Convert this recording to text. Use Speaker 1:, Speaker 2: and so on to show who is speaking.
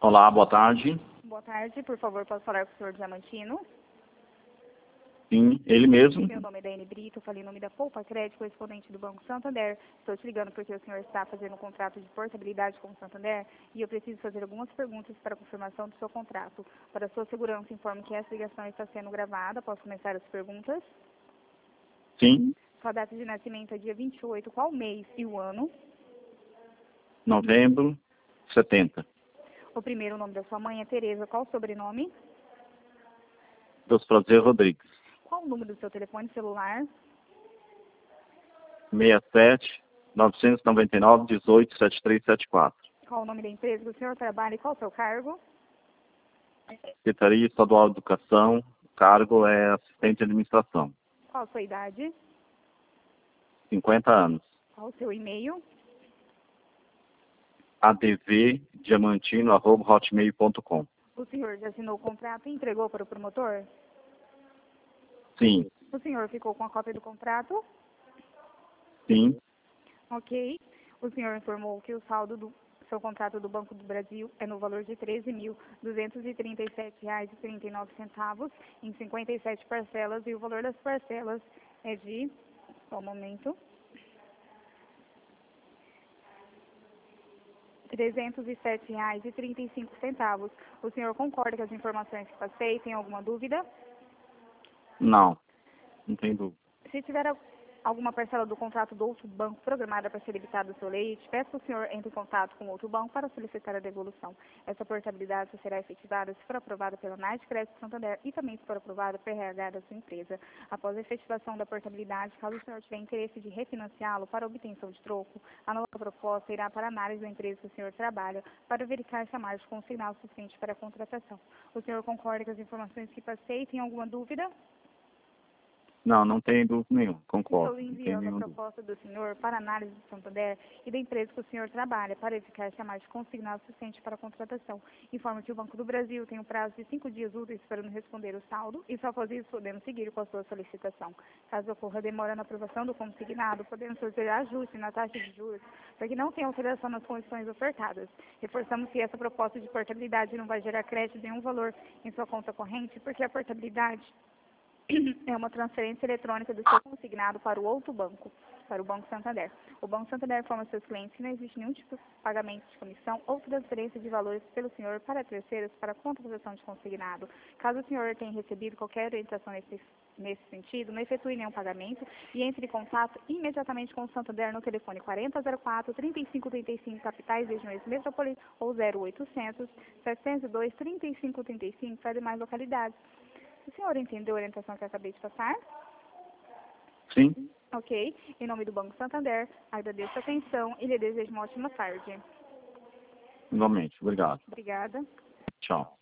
Speaker 1: Olá, boa tarde.
Speaker 2: Boa tarde, por favor, posso falar com o senhor Diamantino?
Speaker 1: Sim, ele mesmo.
Speaker 2: Meu nome é Daiane Brito, falei em nome da Poupa Crédito, correspondente do Banco Santander. Estou te ligando porque o senhor está fazendo um contrato de portabilidade com o Santander e eu preciso fazer algumas perguntas para a confirmação do seu contrato. Para sua segurança, informo que essa ligação está sendo gravada. Posso começar as perguntas?
Speaker 1: Sim,
Speaker 2: Sua data de nascimento é dia 28, qual mês e o ano?
Speaker 1: novembro, 70.
Speaker 2: O primeiro nome da sua mãe é Tereza, qual o sobrenome?
Speaker 1: Dos Prazer Rodrigues.
Speaker 2: Qual o número do seu telefone celular?
Speaker 1: 67 999 18 7374.
Speaker 2: Qual o nome da empresa que o senhor trabalha e qual o seu cargo?
Speaker 1: Secretaria Estadual de Educação, o cargo é assistente de administração.
Speaker 2: Qual a sua idade?
Speaker 1: 50 anos.
Speaker 2: Qual o seu e-mail?
Speaker 1: advdiamantino@hotmail.com.
Speaker 2: O senhor já assinou o contrato e entregou para o promotor?
Speaker 1: Sim,
Speaker 2: O senhor ficou com a cópia do contrato?
Speaker 1: sim,
Speaker 2: Ok. O senhor informou que o saldo do seu contrato do Banco do Brasil é no valor de R$ 13.237,39 em 57 parcelas e o valor das parcelas é de, só um momento, R$ 307,35. O senhor concorda com as informações que passei? Tem alguma dúvida?
Speaker 1: não tem dúvida.
Speaker 2: Se tiver alguma parcela do contrato do outro banco programada para ser debitada do seu leite, peço que o senhor entre em contato com o outro banco para solicitar a devolução. Essa portabilidade só será efetivada se for aprovada pela NAD Crédito Santander e também se for aprovada pela RH da sua empresa. Após a efetivação da portabilidade, caso o senhor tiver interesse de refinanciá-lo para obtenção de troco, a nova proposta irá para a análise da empresa que o senhor trabalha para verificar se a margem consignal suficiente para a contratação. O senhor concorda com as informações que passei? Tem alguma dúvida?
Speaker 1: Não tem dúvida nenhuma, concordo.
Speaker 2: Estou
Speaker 1: Não tem
Speaker 2: enviando a
Speaker 1: nenhuma dúvida.
Speaker 2: proposta do senhor para análise do Santander e da empresa que o senhor trabalha para verificar se a margem consignal suficiente para a contratação. Informo que o Banco do Brasil tem um prazo de 5 dias úteis para nos responder o saldo e só após isso podemos seguir com a sua solicitação. Caso ocorra demora na aprovação do consignado, podemos fazer ajuste na taxa de juros para que não tenha alteração nas condições ofertadas. Reforçamos que essa proposta de portabilidade não vai gerar crédito de nenhum valor em sua conta corrente, porque a portabilidade é uma transferência eletrônica do seu consignado para o outro banco, para o Banco Santander. O Banco Santander informa aos seus clientes que não existe nenhum tipo de pagamento de comissão ou transferência de valores pelo senhor para terceiros para contratação de consignado. Caso o senhor tenha recebido qualquer orientação nesse sentido, não efetue nenhum pagamento e entre em contato imediatamente com o Santander no telefone 4004-3535, capitais regiões metropolitanas, ou 0800 702 3535 para demais localidades. O senhor entendeu a orientação que eu acabei de passar?
Speaker 1: Sim,
Speaker 2: Ok. Em nome do Banco Santander, agradeço a atenção e lhe desejo uma ótima tarde.
Speaker 1: igualmente. Obrigado.
Speaker 2: Obrigada.
Speaker 1: Tchau.